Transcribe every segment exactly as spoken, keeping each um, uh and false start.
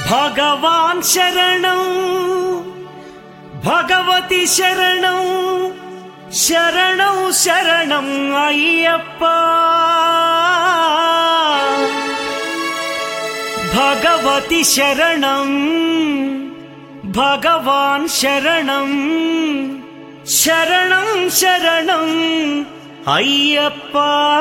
భగవాన్ శరణం భగవతి శరణం శరణం శరణం అయ్యప్ప భగవతి శరణం భగవాన్ శరణం శరణం శరణం అయ్యప్ప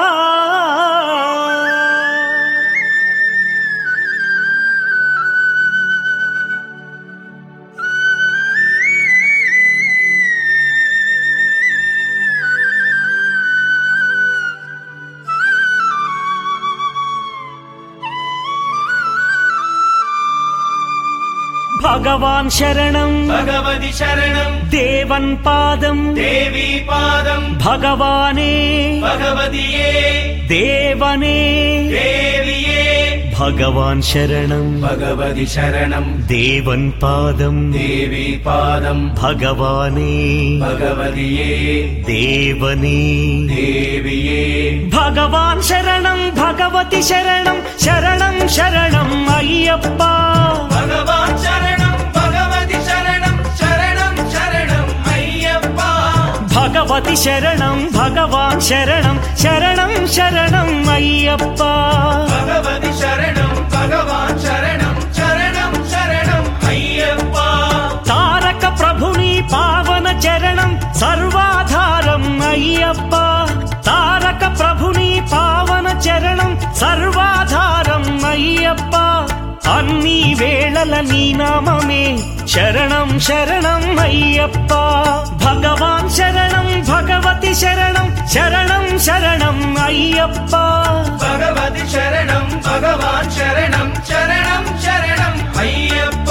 భగవాన్ శరణం భగవతి శరణం దేవన్ పాదం దేవీ పాదం భగవానే భగవతియే దేవనే దేవియే భగవాన్ శరణం భగవతి శరణం దేవన్ పాదం దేవీ పాదం భగవానే భగవతియే దేవనే దేవియే భగవాన్ శరణం భగవతి శరణం శరణం శరణం అయ్యప్ప భగవాన్ శరణం భగవతి శరణం శరణం శరణం అయ్యప్ప భగవతి శరణం భగవాన్ శరణం శరణం శరణం అయ్యప్ప భగవతి శరణం భగవాన్ శరణం శరణం శరణం అయ్యప్ప తారక ప్రభుని పావన చరణం సర్వాధారం అయ్యప్ప తారక ప్రభుని పావన చరణం సర్వాధారం అయ్యప్ప అన్ని వేళల నీ నామమే శరణం శరణం అయ్యప్ప భగవాన్ శరణం భగవతి శరణం శరణం శరణం అయ్యప్ప భగవతి శరణం భగవాన్ శరణం శరణం శరణం అయ్యప్ప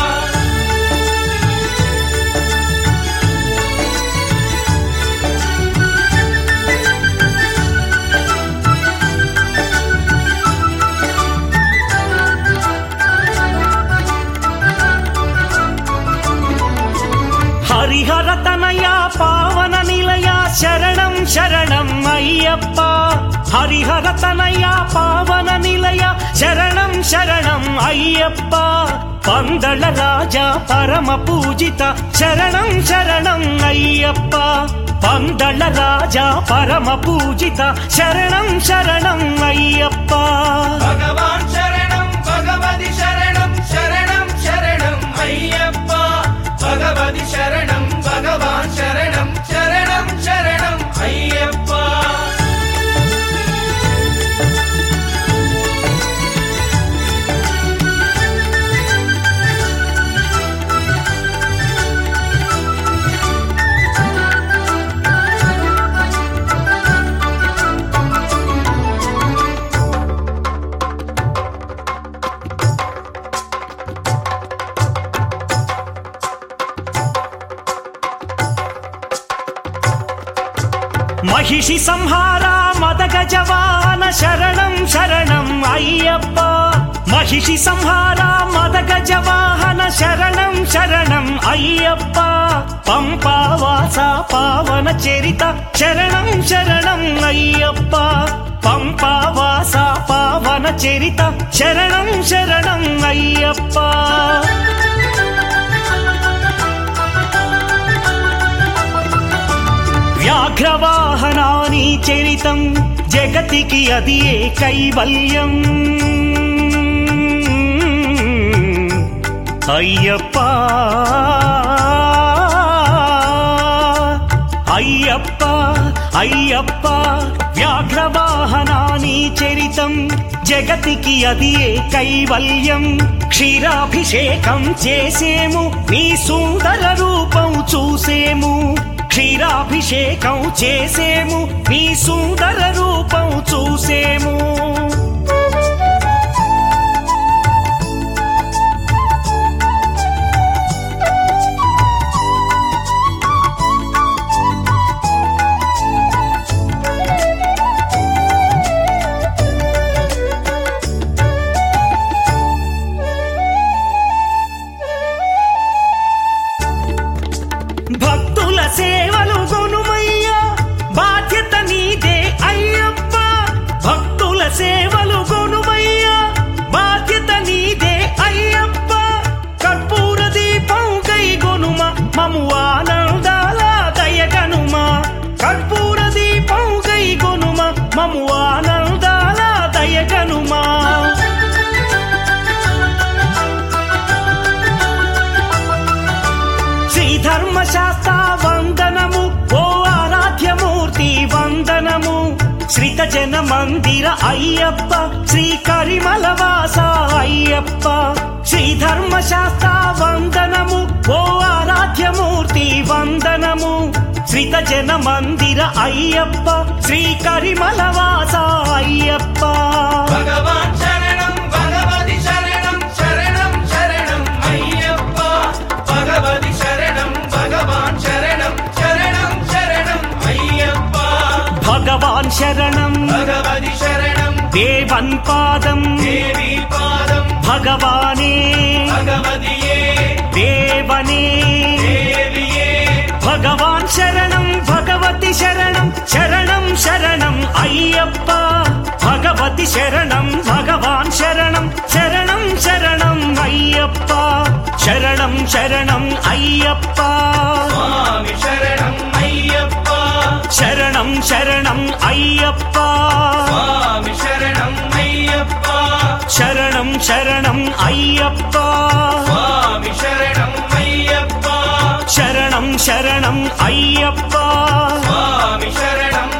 హరిహర తనయ పావన నిలయ శరణం శరణం అయ్యప్ప హరిహర తనయ పావన నిలయ శరణం శరణం అయ్యప్ప పందళ రాజా పరమ పూజిత శరణం శరణం అయ్యప్ప పందళ రాజా పరమ పూజిత శరణం శరణం అయ్యప్ప భగవాన్ శరణం భగవతి శరణం శరణం శరణం అయ్యప్ప భగవతి శరణం భగవాన్ శరణం శరణం శరణం అయ్యప్ప మహిషి సంహార మదగజవాహన శరణం శరణం అయ్యప్ప మహిషి సంహార మదగజవాహన శరణం శరణం అయ్యప్ప పంపావాస పావన చరిత శరణం శరణం అయ్యప్ప పంపావాస పావన చరిత శరణం శరణం అయ్యప్ప వ్యాఘ్రవాహనాని చరితం జగతికి అది ఏ కైవల్యం అయ్యప్ప అయ్యప్ప అయ్యప్ప వ్యాఘ్రవాహనాని చరితం జగతికి అది ఏ కైవల్యం క్షీరాభిషేకం చేసేము నీ సుందర రూపం చూసేము క్షీరాభిషేకం చేసేము నీ సుందర రూపం చూసేము భక్తుల సేవలు గొనుమయ్యా బాధ్యత నీదే అయ్యప్ప భక్తుల సేవలు జన మందిర అయ్యప్ప శ్రీ కరిమలవాస అయ్యప్ప శ్రీ ధర్మశాస్త్ర వందనము ఓ ఆరాధ్యమూర్తి వందనము శ్రీత జన మందిర అయ్యప్ప శ్రీ కరిమలవాస అయ్యప్ప భగవాన్ శరణం భగవతి శరణం శరణం శరణం అయ్యప్ప భగవతి శరణం భగవాన్ శరణం శరణం శరణం అయ్యప్ప భగవాన్ శరణం భగవతి శరణం దేవన్ పాదం దేవి పాదం భగవానే భగవతియే దేవనే దేవియే భగవాన్ శరణం భగవతి శరణం శరణం శరణం అయ్యప్ప భగవతి శరణం భగవాన్ శరణం శరణం శరణం అయ్యప్ప శరణం శరణం అయ్యప్ప స్వామి శరణం అయ్యప్ప శరణం శరణం అయ్యప్ప స్వామి శరణం అయ్యప్ప శరణం శరణం అయ్యప్ప స్వామి శరణం అయ్యప్ప శరణం శరణం అయ్యప్ప స్వామి శరణం